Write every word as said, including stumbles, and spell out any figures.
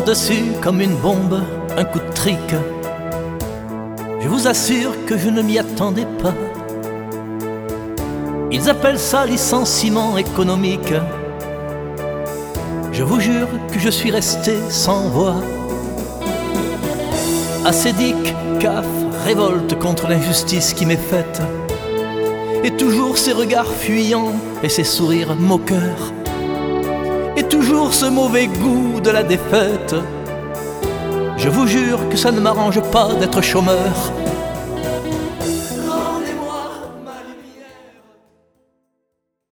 par-dessus comme une bombe, un coup de trick. Je vous assure que je ne m'y attendais pas. Ils appellent ça licenciement économique. Je vous jure que je suis resté sans voix. Assédique, CAF, révolte contre l'injustice qui m'est faite. Et toujours ces regards fuyants et ces sourires moqueurs. Et toujours ce mauvais goût de la défaite. Je vous jure que ça ne m'arrange pas d'être chômeur.